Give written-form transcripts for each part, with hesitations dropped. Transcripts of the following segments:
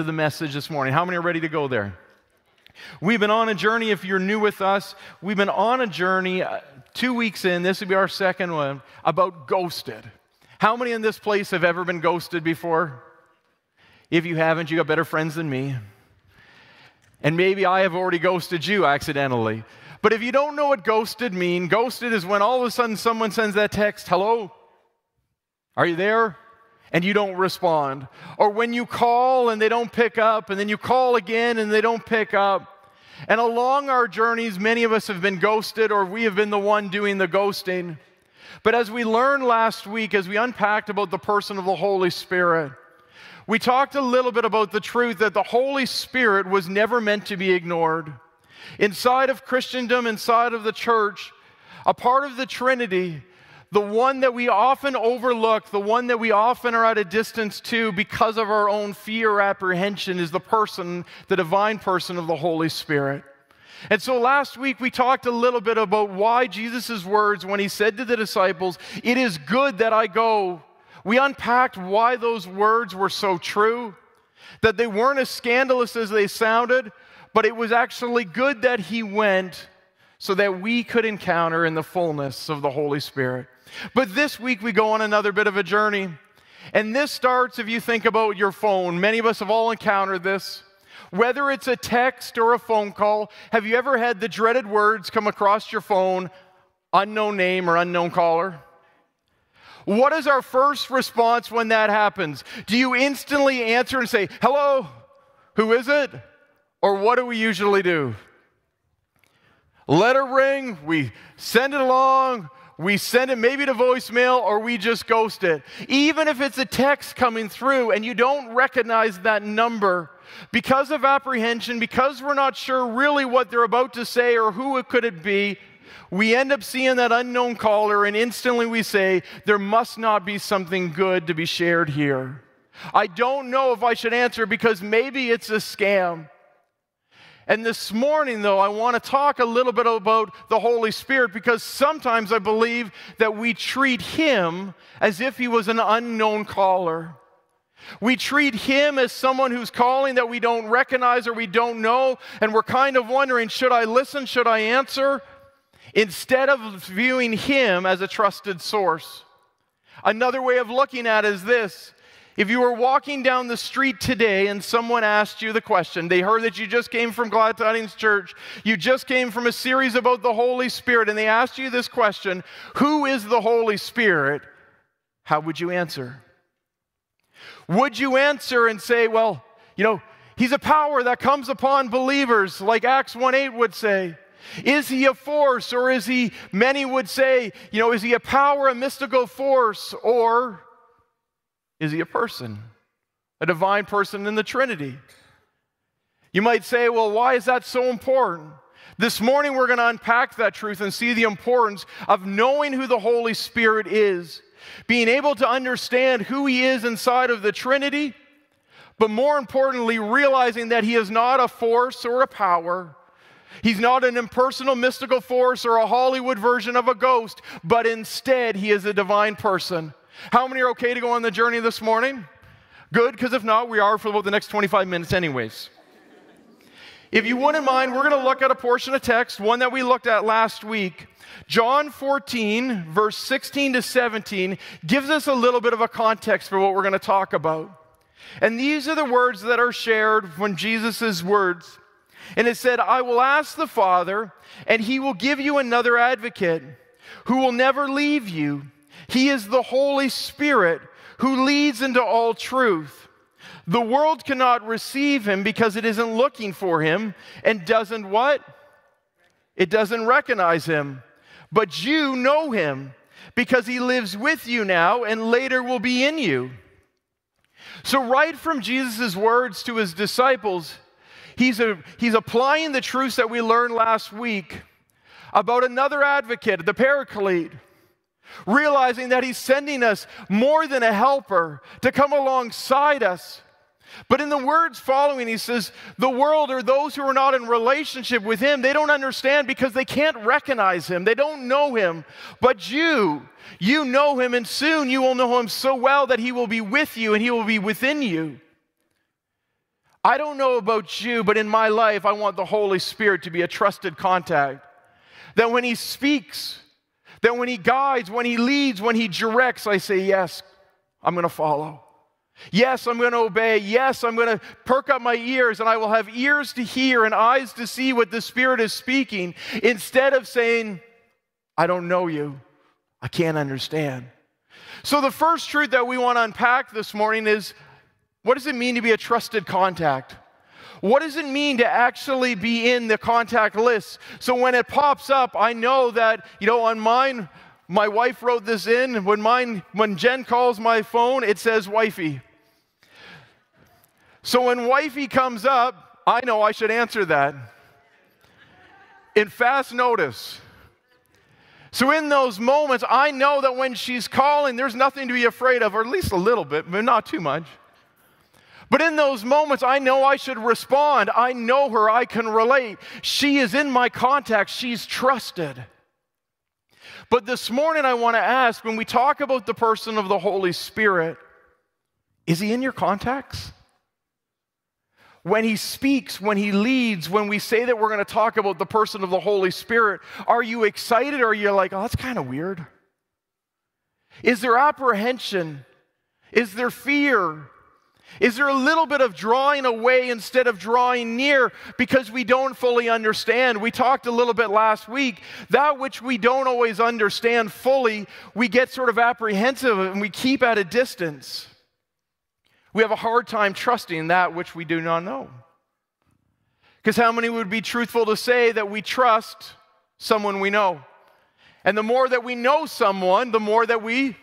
the message this morning. How many are ready to go there? We've been on a journey. If you're new with us, we've been on a journey 2 weeks in. This will be our second one about ghosted. How many in this place have ever been ghosted before? If you haven't, you got better friends than me. And maybe I have already ghosted you accidentally. But if you don't know what ghosted means, ghosted is when all of a sudden someone sends that text, "Hello? Are you there?" And you don't respond. Or when you call and they don't pick up, and then you call again and they don't pick up. And along our journeys, many of us have been ghosted, or we have been the one doing the ghosting. But as we learned last week, as we unpacked about the person of the Holy Spirit, we talked a little bit about the truth that the Holy Spirit was never meant to be ignored. Inside of Christendom, inside of the church, a part of the Trinity, the one that we often overlook, the one that we often are at a distance to because of our own fear or apprehension, is the person, the divine person of the Holy Spirit. And so last week we talked a little bit about why Jesus' words when he said to the disciples, "It is good that I go." We unpacked why those words were so true, that they weren't as scandalous as they sounded, but it was actually good that he went so that we could encounter in the fullness of the Holy Spirit. But this week we go on another bit of a journey. And this starts, if you think about your phone. Many of us have all encountered this. Whether it's a text or a phone call, have you ever had the dreaded words come across your phone, unknown name or unknown caller? What is our first response when that happens? Do you instantly answer and say, "Hello, who is it?" Or what do we usually do? Let it ring, we send it along, we send it maybe to voicemail, or we just ghost it. Even if it's a text coming through and you don't recognize that number, because of apprehension, because we're not sure really what they're about to say or who it could be, we end up seeing that unknown caller and instantly we say, there must not be something good to be shared here. I don't know if I should answer because maybe it's a scam. And this morning, though, I want to talk a little bit about the Holy Spirit because sometimes I believe that we treat him as if he was an unknown caller. We treat him as someone who's calling that we don't recognize or we don't know, and we're kind of wondering, should I listen, should I answer? Instead of viewing him as a trusted source. Another way of looking at it is this. If you were walking down the street today and someone asked you the question, they heard that you just came from Glad Tidings Church, you just came from a series about the Holy Spirit, and they asked you this question, who is the Holy Spirit? How would you answer? Would you answer and say, well, he's a power that comes upon believers, like Acts 1:8 would say? Is he a force, or is he, many would say, is he a power, a mystical force, or is he a person, a divine person in the Trinity? You might say, well, why is that so important? This morning we're going to unpack that truth and see the importance of knowing who the Holy Spirit is, being able to understand who he is inside of the Trinity, but more importantly, realizing that he is not a force or a power. He's not an impersonal mystical force or a Hollywood version of a ghost, but instead he is a divine person. How many are okay to go on the journey this morning? Good, because if not, we are for about the next 25 minutes anyways. If you wouldn't mind, we're going to look at a portion of text, one that we looked at last week. John 14, verse 16 to 17, gives us a little bit of a context for what we're going to talk about. And these are the words that are shared from Jesus' words. And it said, I will ask the Father, and he will give you another advocate who will never leave you. He is the Holy Spirit who leads into all truth. The world cannot receive him because it isn't looking for him and doesn't what? It doesn't recognize him. But you know him because he lives with you now and later will be in you. So right from Jesus' words to his disciples, he's applying the truths that we learned last week about another advocate, the Paraclete. Realizing that he's sending us more than a helper to come alongside us. But in the words following, he says, the world or those who are not in relationship with him, they don't understand because they can't recognize him. They don't know him. But you know him, and soon you will know him so well that he will be with you and he will be within you. I don't know about you, but in my life, I want the Holy Spirit to be a trusted contact. That when He speaks, that when He guides, when He leads, when He directs, I say, yes, I'm going to follow. Yes, I'm going to obey. Yes, I'm going to perk up my ears, and I will have ears to hear and eyes to see what the Spirit is speaking, instead of saying, I don't know you. I can't understand. So the first truth that we want to unpack this morning is, what does it mean to be a trusted contact? What does it mean to actually be in the contact list? So when it pops up, I know that, on mine, my wife wrote this in. When Jen calls my phone, it says wifey. So when wifey comes up, I know I should answer that in fast notice. So in those moments, I know that when she's calling, there's nothing to be afraid of, or at least a little bit, but not too much. But in those moments, I know I should respond. I know her. I can relate. She is in my contact. She's trusted. But this morning, I want to ask, when we talk about the person of the Holy Spirit, is He in your contacts? When He speaks, when He leads, when we say that we're going to talk about the person of the Holy Spirit, are you excited, or are you like, oh, that's kind of weird? Is there apprehension? Is there fear? Is there a little bit of drawing away instead of drawing near because we don't fully understand? We talked a little bit last week. That which we don't always understand fully, we get sort of apprehensive and we keep at a distance. We have a hard time trusting that which we do not know. Because how many would be truthful to say that we trust someone we know? And the more that we know someone, the more that we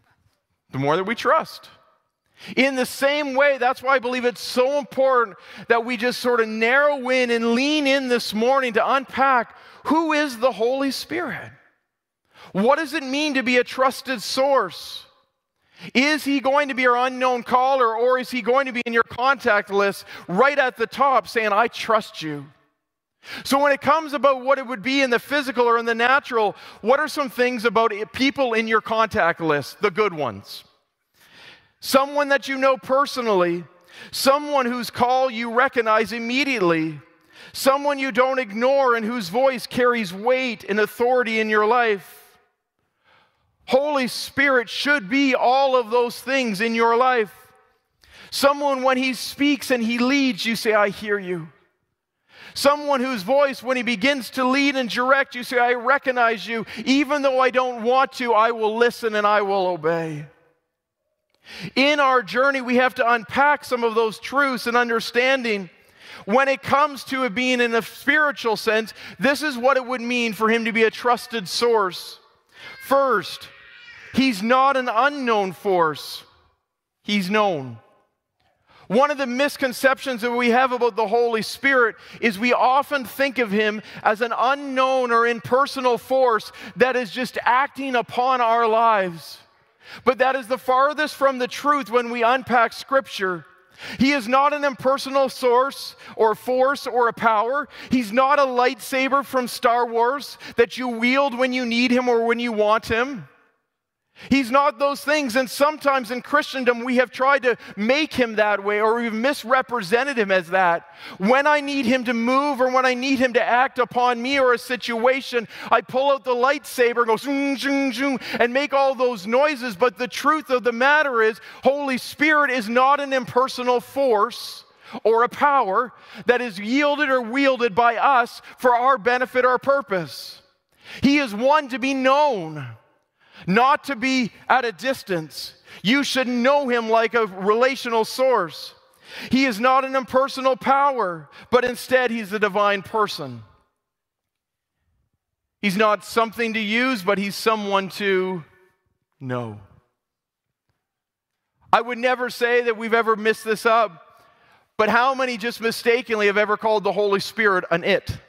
trust. In the same way, that's why I believe it's so important that we just sort of narrow in and lean in this morning to unpack, who is the Holy Spirit? What does it mean to be a trusted source? Is He going to be our unknown caller, or is He going to be in your contact list right at the top saying, I trust you? So when it comes about what it would be in the physical or in the natural, what are some things about people in your contact list, the good ones? Someone that you know personally, someone whose call you recognize immediately, someone you don't ignore and whose voice carries weight and authority in your life. Holy Spirit should be all of those things in your life. Someone, when He speaks and He leads, you say, I hear you. Someone whose voice, when He begins to lead and direct, you say, I recognize you. Even though I don't want to, I will listen and I will obey. In our journey, we have to unpack some of those truths and understanding. When it comes to it being in a spiritual sense, this is what it would mean for Him to be a trusted source. First, He's not an unknown force. He's known. One of the misconceptions that we have about the Holy Spirit is we often think of Him as an unknown or impersonal force that is just acting upon our lives. But that is the farthest from the truth when we unpack Scripture. He is not an impersonal source or force or a power. He's not a lightsaber from Star Wars that you wield when you need Him or when you want Him. He's not those things, and sometimes in Christendom we have tried to make Him that way, or we've misrepresented Him as that. When I need Him to move or when I need Him to act upon me or a situation, I pull out the lightsaber and go zoom, zoom, zoom, and make all those noises. But the truth of the matter is, Holy Spirit is not an impersonal force or a power that is yielded or wielded by us for our benefit or purpose. He is one to be known, not to be at a distance. You should know Him like a relational source. He is not an impersonal power, but instead He's a divine person. He's not something to use, but He's someone to know. I would never say that we've ever messed this up, but how many just mistakenly have ever called the Holy Spirit an it?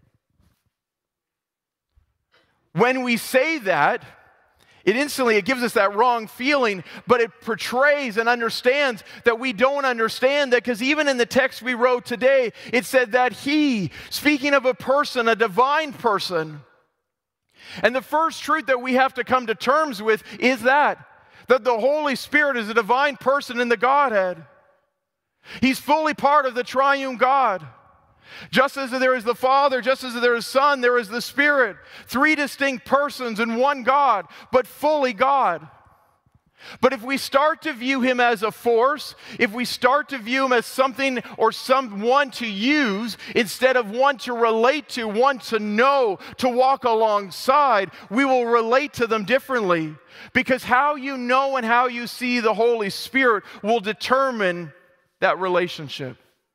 When we say that, it gives us that wrong feeling, but it portrays and understands that we don't understand that, because even in the text we wrote today, it said that He, speaking of a person, a divine person. And the first truth that we have to come to terms with is that the Holy Spirit is a divine person in the Godhead. He's fully part of the triune God. Just as there is the Father, just as there is Son, there is the Spirit. Three distinct persons in one God, but fully God. But if we start to view him as a force, if we start to view him as something or someone to use instead of one to relate to, one to know, to walk alongside, we will relate to them differently. Because how you know and how you see the Holy Spirit will determine that relationship.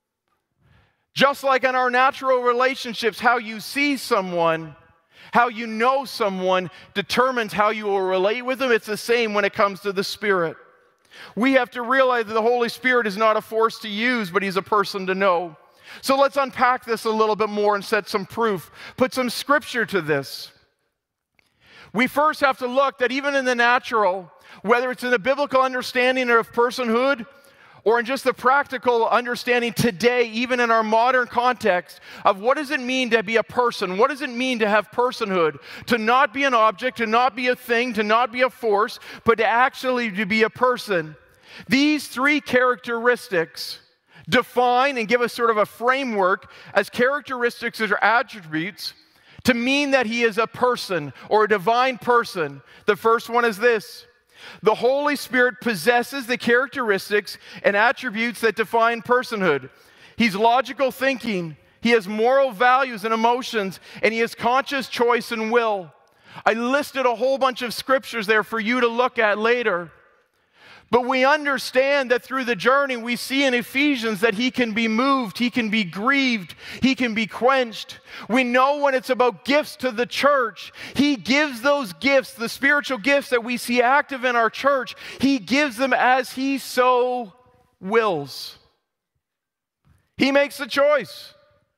Just like in our natural relationships, how you see someone, how you know someone determines how you will relate with them. It's the same when it comes to the Spirit. We have to realize that the Holy Spirit is not a force to use, but he's a person to know. So let's unpack this a little bit more and set some proof, put some scripture to this. We first have to look that even in the natural, whether it's in the biblical understanding of personhood, or in just the practical understanding today, even in our modern context, of what does it mean to be a person? What does it mean to have personhood? To not be an object, to not be a thing, to not be a force, but to actually to be a person. These three characteristics define and give us sort of a framework as characteristics or attributes to mean that he is a person or a divine person. The first one is this. The Holy Spirit possesses the characteristics and attributes that define personhood. He's logical thinking, he has moral values and emotions, and he has conscious choice and will. I listed a whole bunch of scriptures there for you to look at later. But we understand that through the journey, we see in Ephesians that he can be moved, he can be grieved, he can be quenched. We know when it's about gifts to the church, he gives those gifts, the spiritual gifts that we see active in our church, he gives them as he so wills. He makes the choice.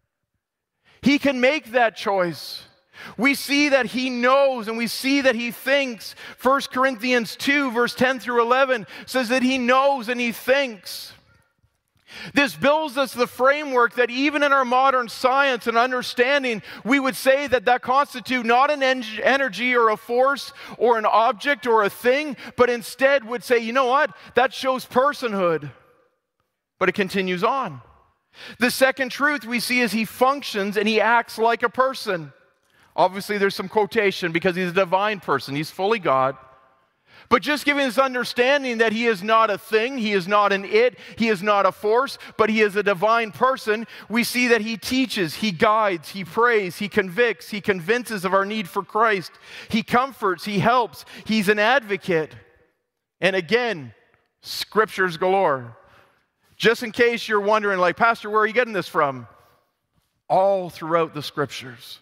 He can make that choice. We see that he knows and we see that he thinks. 1 Corinthians 2, verse 10 through 11 says that he knows and he thinks. This builds us the framework that even in our modern science and understanding, we would say that that constitutes not an energy or a force or an object or a thing, but instead would say, you know what? That shows personhood. But it continues on. The second truth we see is he functions and he acts like a person. Obviously, there's some quotation because he's a divine person. He's fully God. But just giving this understanding that he is not a thing, he is not an it, he is not a force, but he is a divine person, we see that he teaches, he guides, he prays, he convicts, he convinces of our need for Christ. He comforts, he helps, he's an advocate. And again, scriptures galore. Just in case you're wondering, like, Pastor, where are you getting this from? All throughout the scriptures.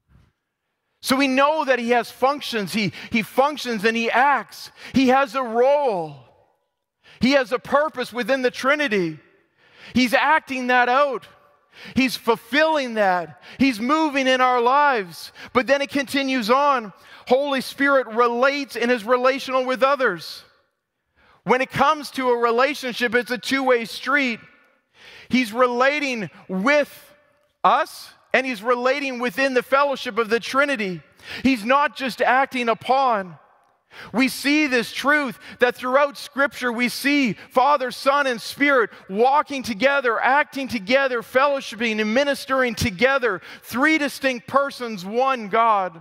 So we know that he has functions. He functions and he acts. He has a role. He has a purpose within the Trinity. He's acting that out. He's fulfilling that. He's moving in our lives. But then it continues on. Holy Spirit relates and is relational with others. When it comes to a relationship, it's a two-way street. He's relating with us, and he's relating within the fellowship of the Trinity. He's not just acting upon. We see this truth that throughout Scripture we see Father, Son, and Spirit walking together, acting together, fellowshipping and ministering together. Three distinct persons, one God.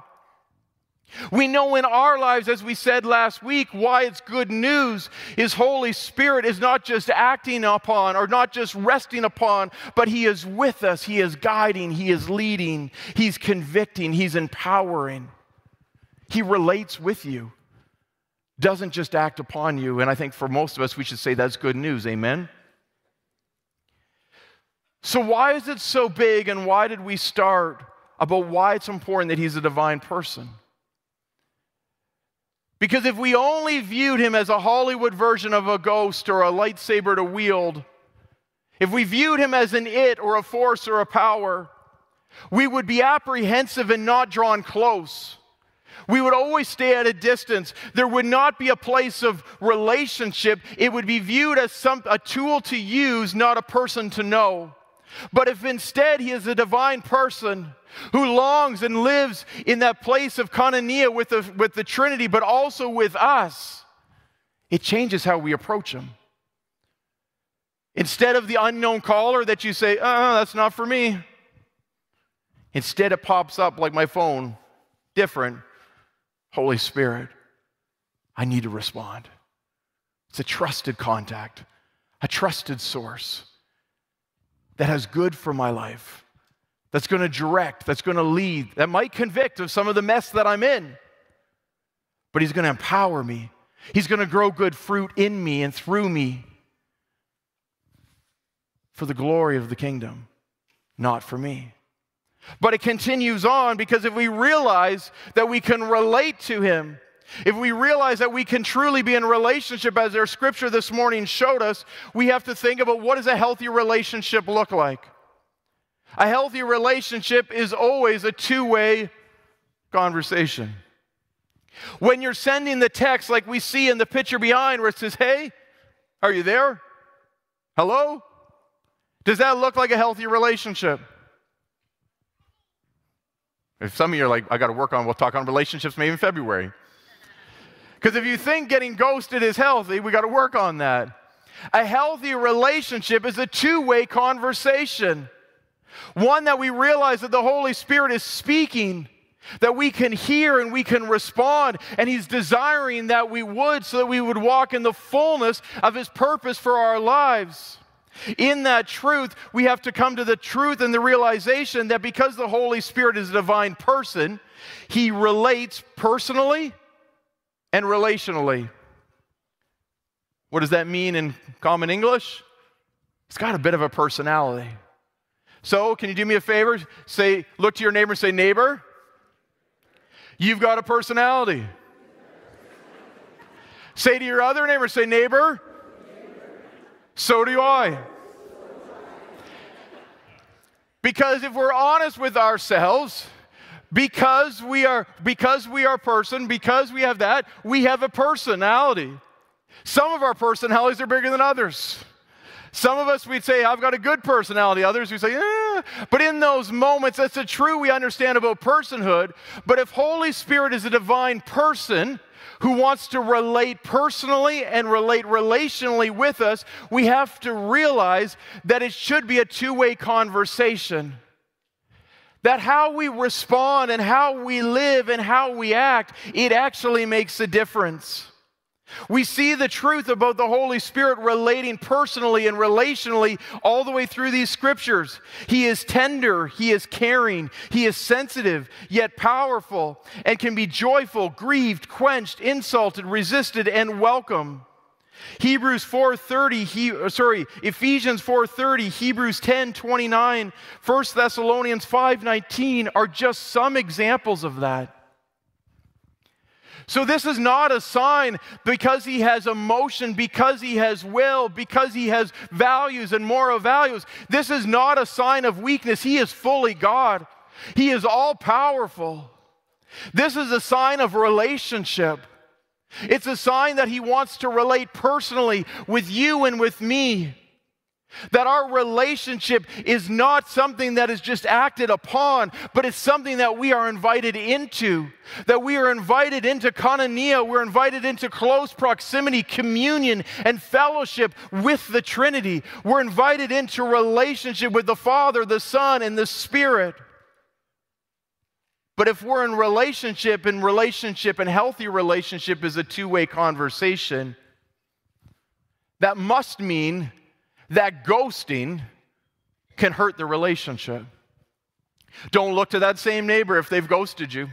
We know in our lives, as we said last week, why it's good news is Holy Spirit is not just acting upon or not just resting upon, but he is with us, he is guiding, he is leading, he's convicting, he's empowering. He relates with you, doesn't just act upon you. And I think for most of us, we should say that's good news, amen? So why is it so big, and why did we start about why it's important that he's a divine person? Because if we only viewed him as a Hollywood version of a ghost or a lightsaber to wield, if we viewed him as an it or a force or a power, we would be apprehensive and not drawn close. We would always stay at a distance. There would not be a place of relationship. It would be viewed as a tool to use, not a person to know. But if instead he is a divine person who longs and lives in that place of koinonia with the Trinity, but also with us, it changes how we approach him. Instead of the unknown caller that you say, that's not for me. Instead, it pops up like my phone, different. Holy Spirit, I need to respond. It's a trusted contact, a trusted source that has good for my life, that's going to direct, that's going to lead, that might convict of some of the mess that I'm in. But he's going to empower me. He's going to grow good fruit in me and through me for the glory of the kingdom, not for me. But it continues on, because if we realize that we can relate to him, if we realize that we can truly be in relationship, as our scripture this morning showed us, we have to think about, what does a healthy relationship look like? A healthy relationship is always a two-way conversation. When you're sending the text, like we see in the picture behind where it says, hey, are you there? Hello? Does that look like a healthy relationship? If some of you are like, I got to work on, we'll talk on relationships maybe in February. Because if you think getting ghosted is healthy, we got to work on that. A healthy relationship is a two-way conversation. One that we realize that the Holy Spirit is speaking, that we can hear and we can respond, and he's desiring that we would, so that we would walk in the fullness of his purpose for our lives. In that truth, we have to come to the truth and the realization that because the Holy Spirit is a divine person, he relates personally and relationally. What does that mean in common English? It's got a bit of a personality. So, can you do me a favor? Say, look to your neighbor and say, neighbor, you've got a personality. Say to your other neighbor, say, neighbor, so do I. Because if we're honest with ourselves, because we are person, because we have that, we have a personality. Some of our personalities are bigger than others. Some of us, we'd say, I've got a good personality. Others, we say, yeah. But in those moments, that's the true we understand about personhood. But if Holy Spirit is a divine person who wants to relate personally and relate relationally with us, we have to realize that it should be a two-way conversation. That how we respond and how we live and how we act, it actually makes a difference. We see the truth about the Holy Spirit relating personally and relationally all the way through these scriptures. He is tender, he is caring, he is sensitive, yet powerful, and can be joyful, grieved, quenched, insulted, resisted, and welcome. Ephesians 4:30, Hebrews 10:29, 1 Thessalonians 5:19 are just some examples of that. So this is not a sign because he has emotion, because he has will, because he has values and moral values. This is not a sign of weakness. He is fully God. He is all-powerful. This is a sign of relationship. It's a sign that he wants to relate personally with you and with me. That our relationship is not something that is just acted upon, but it's something that we are invited into. That we are invited into koinonia, we're invited into close proximity, communion, and fellowship with the Trinity. We're invited into relationship with the Father, the Son, and the Spirit. But if we're in relationship, and healthy relationship is a two-way conversation, that must mean that ghosting can hurt the relationship. Don't look to that same neighbor if they've ghosted you.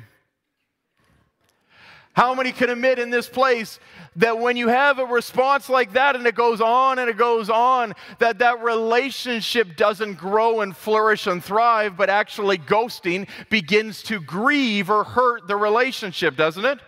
How many can admit in this place that when you have a response like that and it goes on and it goes on, that relationship doesn't grow and flourish and thrive, but actually ghosting begins to grieve or hurt the relationship, doesn't it?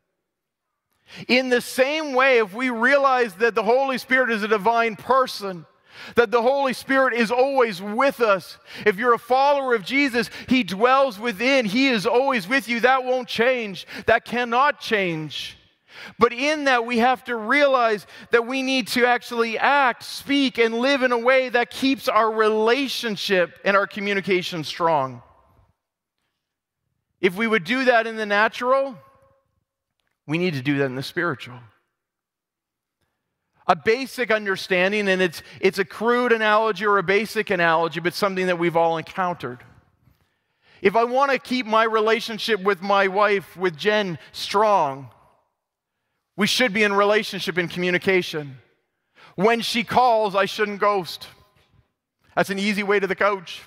In the same way, if we realize that the Holy Spirit is a divine person, that the Holy Spirit is always with us. If you're a follower of Jesus, he dwells within. He is always with you. That won't change. That cannot change. But in that, we have to realize that we need to actually act, speak, and live in a way that keeps our relationship and our communication strong. If we would do that in the natural, we need to do that in the spiritual. a basic understanding, and it's a crude analogy or a basic analogy, but something that we've all encountered. If I want to keep my relationship with my wife, with Jen, strong, we should be in relationship and communication. When she calls, I shouldn't ghost. That's an easy way to the couch.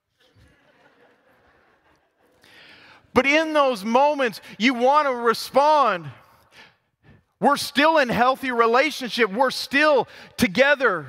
But in those moments, you want to respond. We're still in healthy relationship. We're still together.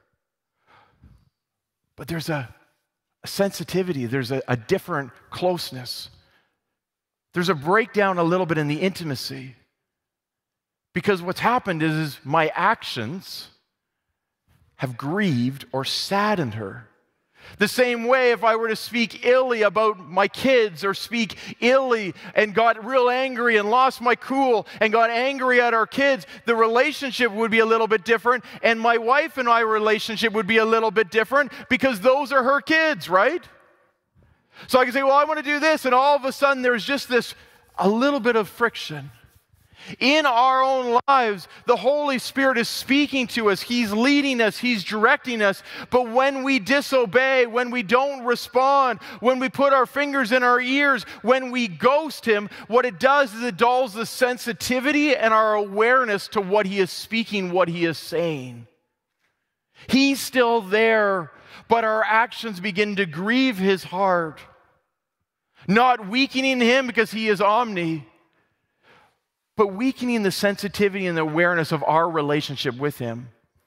But there's a sensitivity. There's a different closeness. There's a breakdown a little bit in the intimacy. Because what's happened is my actions have grieved or saddened her. The same way if I were to speak illy about my kids or speak illy and got real angry and lost my cool and got angry at our kids, the relationship would be a little bit different, and my wife and I relationship would be a little bit different because those are her kids, right? So I can say, well, I want to do this, and all of a sudden there's just this, a little bit of friction. In our own lives, the Holy Spirit is speaking to us. He's leading us. He's directing us. But when we disobey, when we don't respond, when we put our fingers in our ears, when we ghost Him, what it does is it dulls the sensitivity and our awareness to what He is speaking, what He is saying. He's still there, but our actions begin to grieve His heart. Not weakening Him because He is omni, but weakening the sensitivity and the awareness of our relationship with Him.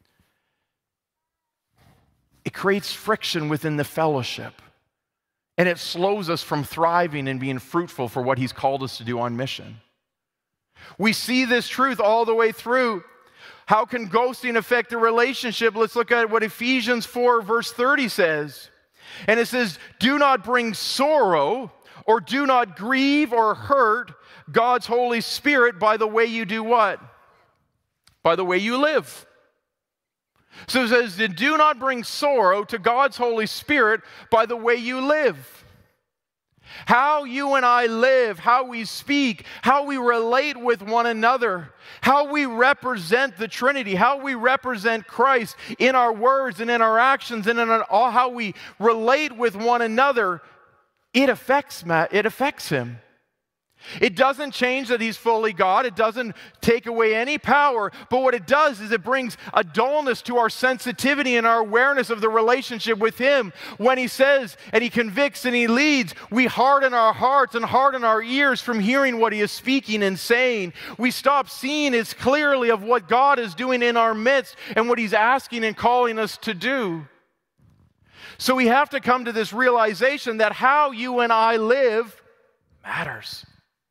It creates friction within the fellowship, and it slows us from thriving and being fruitful for what He's called us to do on mission. We see this truth all the way through. How can ghosting affect the relationship? Let's look at what Ephesians 4 verse 30 says. And it says, do not bring sorrow or do not grieve or hurt God's Holy Spirit by the way you do what? By the way you live. So it says, do not bring sorrow to God's Holy Spirit by the way you live. How you and I live, how we speak, how we relate with one another, how we represent the Trinity, how we represent Christ in our words and in our actions and in how we relate with one another, it affects Him. It doesn't change that He's fully God. It doesn't take away any power. But what it does is it brings a dullness to our sensitivity and our awareness of the relationship with Him. When He says and He convicts and He leads, we harden our hearts and harden our ears from hearing what He is speaking and saying. We stop seeing as clearly of what God is doing in our midst and what He's asking and calling us to do. So we have to come to this realization that how you and I live matters.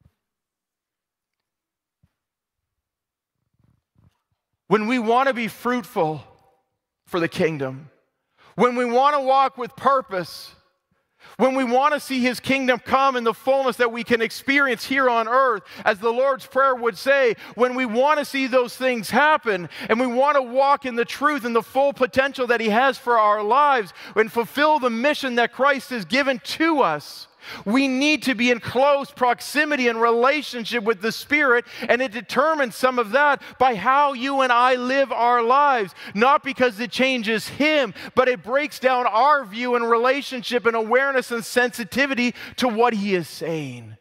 When we want to be fruitful for the kingdom, when we want to walk with purpose, when we want to see His kingdom come in the fullness that we can experience here on earth, as the Lord's Prayer would say, when we want to see those things happen and we want to walk in the truth and the full potential that He has for our lives and fulfill the mission that Christ has given to us, we need to be in close proximity and relationship with the Spirit, and it determines some of that by how you and I live our lives. Not because it changes Him, but it breaks down our view and relationship and awareness and sensitivity to what He is saying.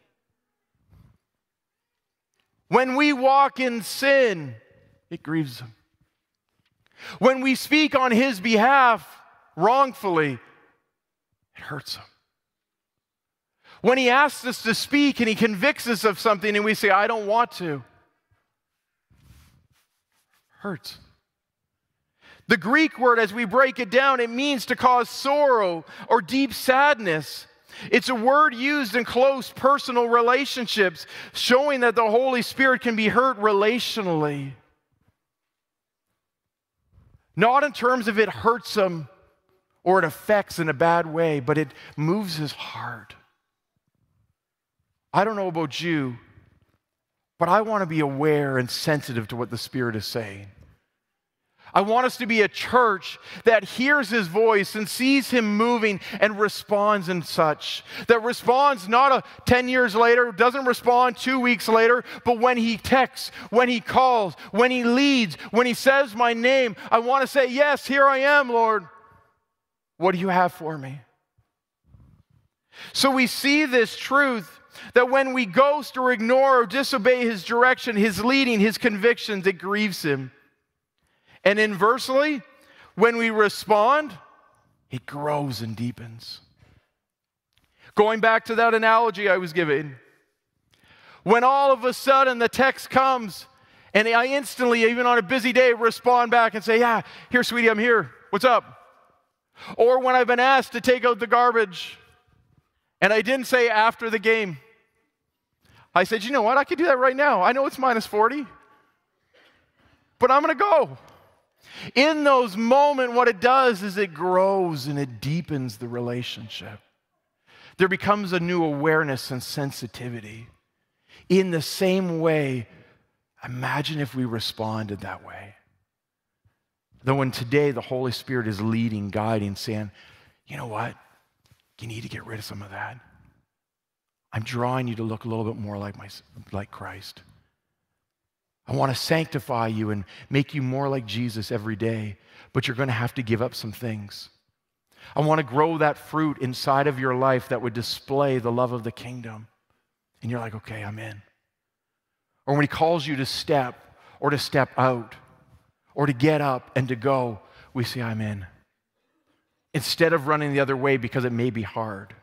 When we walk in sin, it grieves Him. When we speak on His behalf wrongfully, it hurts Him. When He asks us to speak and He convicts us of something and we say, I don't want to, hurts. The Greek word, as we break it down, it means to cause sorrow or deep sadness. It's a word used in close personal relationships, showing that the Holy Spirit can be hurt relationally. Not in terms of it hurts Him or it affects in a bad way, but it moves His heart. I don't know about you, but I want to be aware and sensitive to what the Spirit is saying. I want us to be a church that hears his voice and sees him moving and responds in such. That responds not 10 years later, doesn't respond 2 weeks later, but when he texts, when he calls, when he leads, when he says my name, I want to say, yes, here I am, Lord. What do you have for me? So we see this truth that when we ghost or ignore or disobey his direction, his leading, his convictions, it grieves him. And inversely, when we respond, it grows and deepens. Going back to that analogy I was giving, when all of a sudden the text comes and I instantly, even on a busy day, respond back and say, yeah, here, sweetie, I'm here. What's up? Or when I've been asked to take out the garbage and I didn't say after the game, I said, you know what? I could do that right now. I know it's minus 40, but I'm going to go. In those moments, what it does is it grows and it deepens the relationship. There becomes a new awareness and sensitivity. In the same way, imagine if we responded that way. Though when today the Holy Spirit is leading, guiding, saying, you know what? You need to get rid of some of that. I'm drawing you to look a little bit more like Christ. I want to sanctify you and make you more like Jesus every day, but you're going to have to give up some things. I want to grow that fruit inside of your life that would display the love of the kingdom. And you're like, okay, I'm in. Or when he calls you to step or to step out or to get up and to go, we say, I'm in. Instead of running the other way because it may be hard.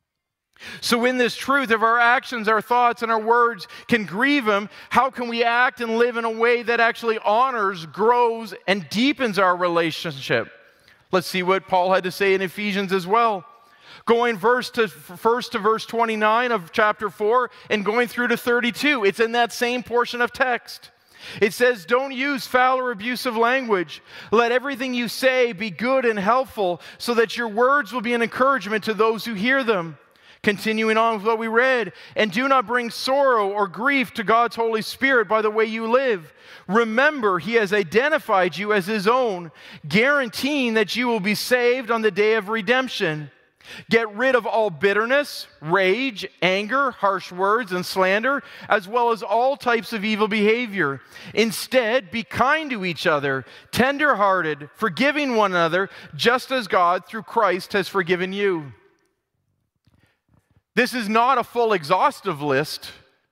So in this truth, if our actions, our thoughts, and our words can grieve him, how can we act and live in a way that actually honors, grows, and deepens our relationship? Let's see what Paul had to say in Ephesians as well. Going first to verse 29 of chapter 4 and going through to 32. It's in that same portion of text. It says, don't use foul or abusive language. Let everything you say be good and helpful so that your words will be an encouragement to those who hear them. Continuing on with what we read, and do not bring sorrow or grief to God's Holy Spirit by the way you live. Remember, he has identified you as his own, guaranteeing that you will be saved on the day of redemption. Get rid of all bitterness, rage, anger, harsh words, and slander, as well as all types of evil behavior. Instead, be kind to each other, tender-hearted, forgiving one another, just as God, through Christ, has forgiven you. This is not a full exhaustive list,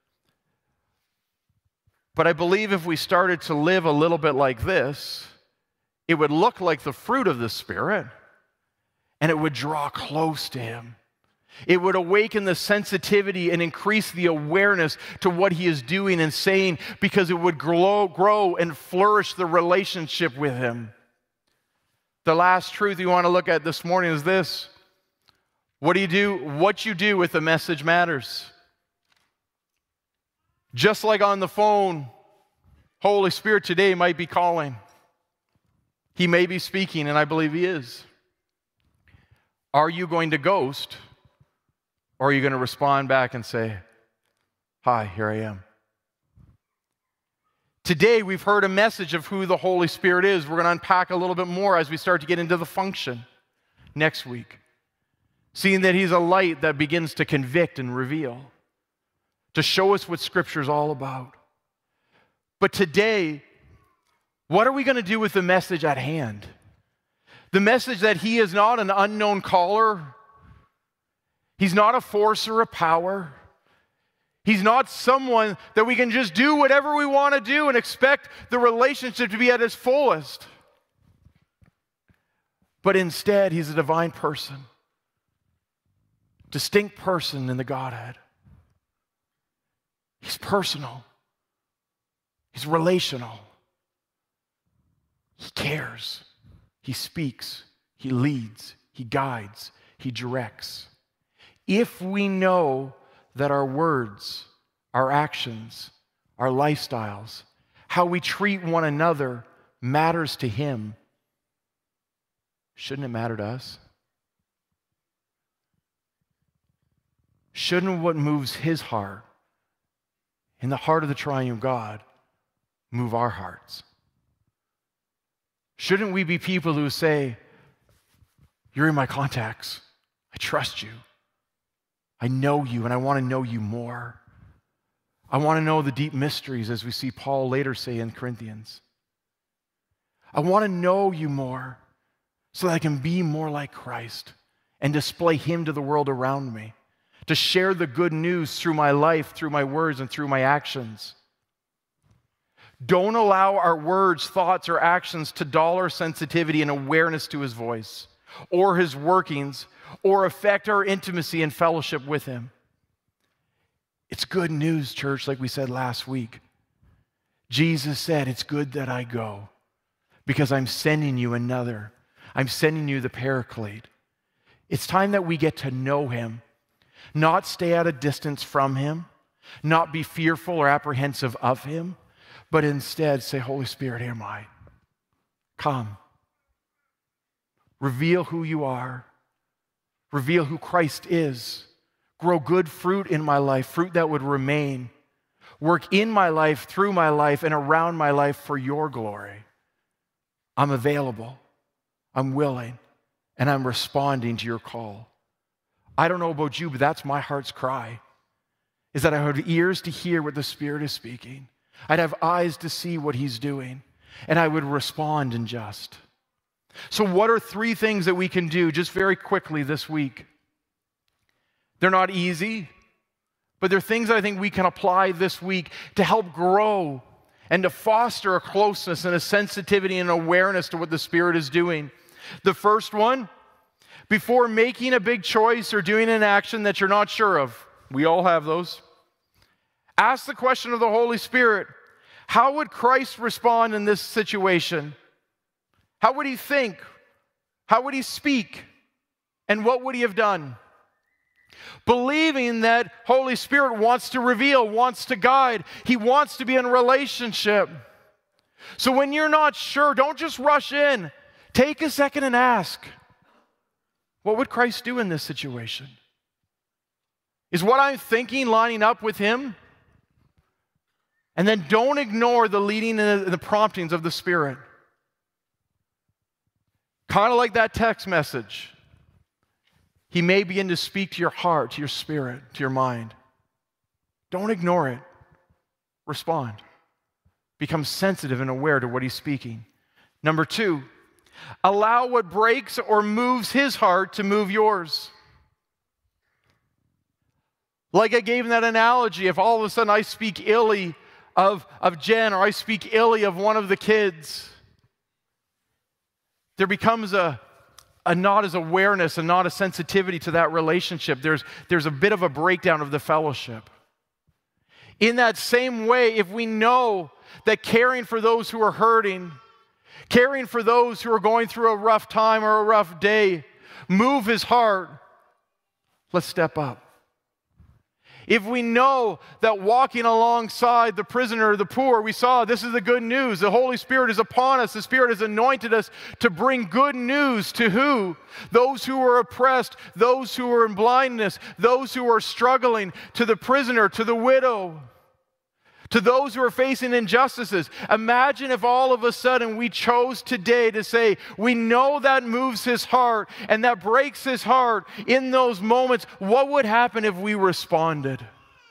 but I believe if we started to live a little bit like this, it would look like the fruit of the Spirit, and it would draw close to him. It would awaken the sensitivity and increase the awareness to what he is doing and saying, because it would grow and flourish the relationship with him. The last truth you want to look at this morning is this. What you do with the message matters. Just like on the phone, Holy Spirit today might be calling. He may be speaking, and I believe he is. Are you going to ghost, or are you going to respond back and say, hi, here I am? Today, we've heard a message of who the Holy Spirit is. We're going to unpack a little bit more as we start to get into the function next week. Seeing that he's a light that begins to convict and reveal, to show us what Scripture is all about. But today, what are we going to do with the message at hand? The message that he is not an unknown caller. He's not a force or a power. He's not someone that we can just do whatever we want to do and expect the relationship to be at its fullest. But instead, he's a divine person. Distinct person in the Godhead. He's personal. He's relational. He cares. He speaks. He leads. He guides. He directs. If we know that our words, our actions, our lifestyles, how we treat one another matters to him, shouldn't it matter to us? Shouldn't what moves his heart, in the heart of the triune God, move our hearts? Shouldn't we be people who say, you're in my contacts. I trust you. I know you, and I want to know you more. I want to know the deep mysteries, as we see Paul later say in Corinthians. I want to know you more so that I can be more like Christ and display him to the world around me, to share the good news through my life, through my words, and through my actions. Don't allow our words, thoughts, or actions to dull our sensitivity and awareness to his voice or his workings, or affect our intimacy and fellowship with him. It's good news, church, like we said last week. Jesus said, it's good that I go because I'm sending you another. I'm sending you the Paraclete. It's time that we get to know him, not stay at a distance from him, not be fearful or apprehensive of him, but instead say, Holy Spirit, here am I. Come. Reveal who you are. Reveal who Christ is. Grow good fruit in my life, fruit that would remain. Work in my life, through my life, and around my life for your glory. I'm available. I'm willing. And I'm responding to your call. I don't know about you, but that's my heart's cry, is that I have ears to hear what the Spirit is speaking. I'd have eyes to see what he's doing, and I would respond in just. So what are 3 things that we can do just very quickly this week? They're not easy, but they're things that I think we can apply this week to help grow and to foster a closeness and a sensitivity and awareness to what the Spirit is doing. The first one, before making a big choice or doing an action that you're not sure of, we all have those, ask the question of the Holy Spirit, how would Christ respond in this situation? How would he think? How would he speak? And what would he have done? Believing that Holy Spirit wants to reveal, wants to guide. He wants to be in relationship. So when you're not sure, don't just rush in. Take a second and ask, what would Christ do in this situation? Is what I'm thinking lining up with him? And then don't ignore the leading and the promptings of the Spirit. Kind of like that text message. He may begin to speak to your heart, to your spirit, to your mind. Don't ignore it. Respond. Become sensitive and aware to what he's speaking. Number 2, allow what breaks or moves his heart to move yours. Like I gave in that analogy, if all of a sudden I speak illy of Jen, or I speak illy of one of the kids, there becomes a not as awareness and not a sensitivity to that relationship. There's a bit of a breakdown of the fellowship. In that same way, if we know that caring for those who are hurting, caring for those who are going through a rough time or a rough day, move his heart, let's step up. If we know that walking alongside the prisoner or the poor, we saw this is the good news. The Holy Spirit is upon us. The Spirit has anointed us to bring good news to who? Those who are oppressed, those who are in blindness, those who are struggling, to the prisoner, to the widow, to those who are facing injustices. Imagine if all of a sudden we chose today to say, we know that moves his heart and that breaks his heart in those moments. What would happen if we responded?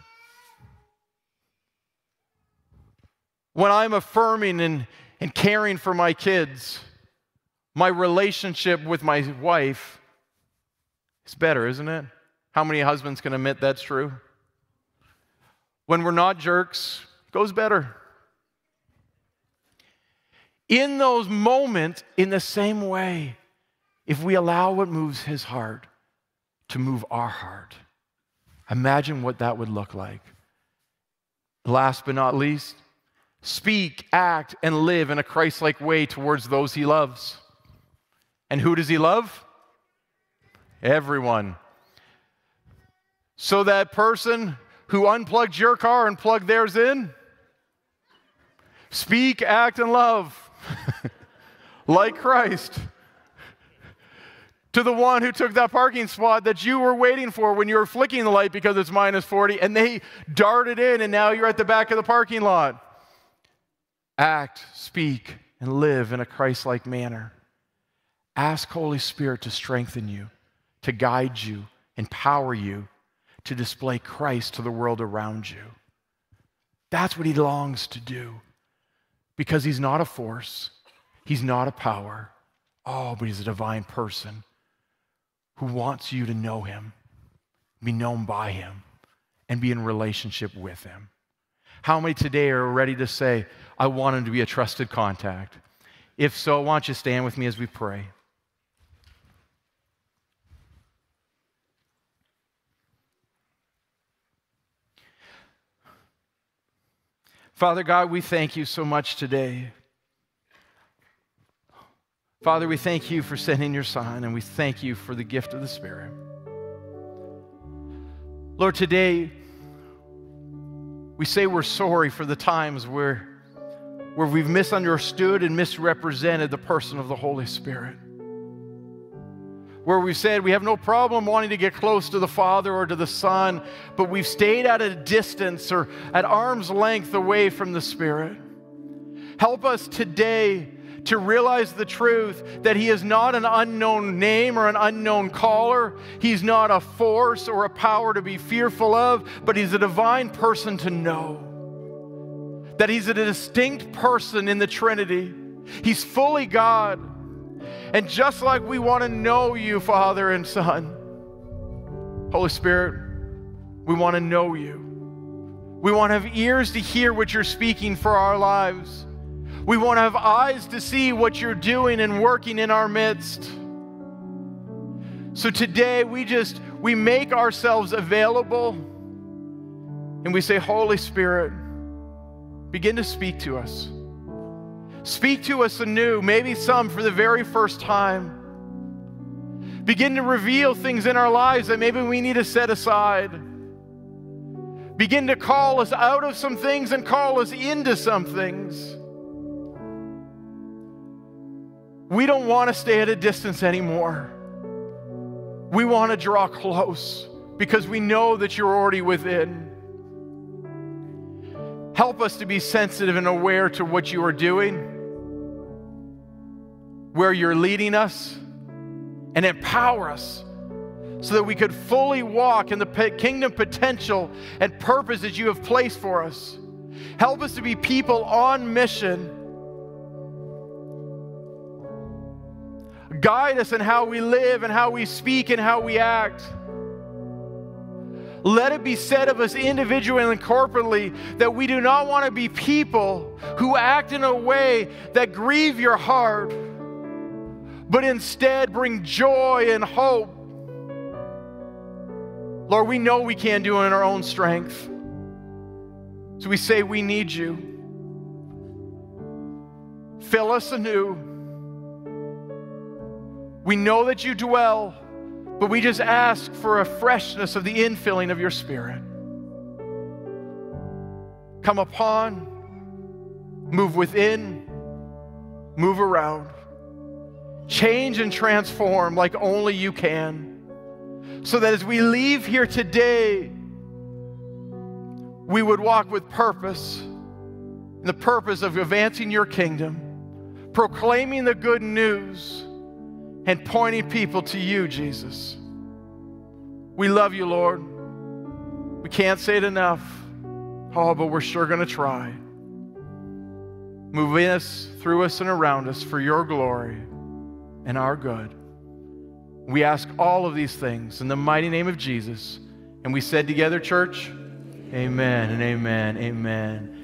When I'm affirming and caring for my kids, my relationship with my wife is better, isn't it? How many husbands can admit that's true? When we're not jerks, it goes better. In those moments, in the same way, if we allow what moves his heart to move our heart, imagine what that would look like. Last but not least, speak, act, and live in a Christ-like way towards those he loves. And who does he love? Everyone. So that person who unplugged your car and plugged theirs in, speak, act, and love like Christ. To the one who took that parking spot that you were waiting for when you were flicking the light because it's -40, and they darted in, and now you're at the back of the parking lot. Act, speak, and live in a Christ-like manner. Ask Holy Spirit to strengthen you, to guide you, empower you to display Christ to the world around you. That's what he longs to do, because he's not a force, he's not a power, but he's a divine person who wants you to know him, be known by him, and be in relationship with him. How many today are ready to say, I want him to be a trusted contact? If so, why don't you stand with me as we pray? Father God, we thank you so much today. Father, we thank you for sending your Son, and we thank you for the gift of the Spirit. Lord, today, we say we're sorry for the times where we've misunderstood and misrepresented the person of the Holy Spirit. Where we've said we have no problem wanting to get close to the Father or to the Son, but we've stayed at a distance or at arm's length away from the Spirit. Help us today to realize the truth that he is not an unknown name or an unknown caller. He's not a force or a power to be fearful of, but he's a divine person to know. That he's a distinct person in the Trinity. He's fully God. And just like we want to know you, Father and Son, Holy Spirit, we want to know you. We want to have ears to hear what you're speaking for our lives. We want to have eyes to see what you're doing and working in our midst. So today we make ourselves available and we say, Holy Spirit, begin to speak to us. Speak to us anew, maybe some for the very first time. Begin to reveal things in our lives that maybe we need to set aside. Begin to call us out of some things and call us into some things. We don't want to stay at a distance anymore. We want to draw close because we know that you're already within. Help us to be sensitive and aware to what you are doing, where you're leading us, and empower us so that we could fully walk in the kingdom potential and purpose that you have placed for us. Help us to be people on mission. Guide us in how we live and how we speak and how we act. Let it be said of us individually and corporately that we do not want to be people who act in a way that grieve your heart, but instead bring joy and hope. Lord, we know we can't do it in our own strength. So we say we need you. Fill us anew. We know that you dwell, but we just ask for a freshness of the infilling of your Spirit. Come upon, move within, move around. Change and transform like only you can, so that as we leave here today, we would walk with purpose, in the purpose of advancing your kingdom, proclaiming the good news, and pointing people to you, Jesus. We love you, Lord. We can't say it enough. But we're sure going to try. Move in us, through us, and around us for your glory and our good. We ask all of these things in the mighty name of Jesus. And we said together, church, amen and amen, amen.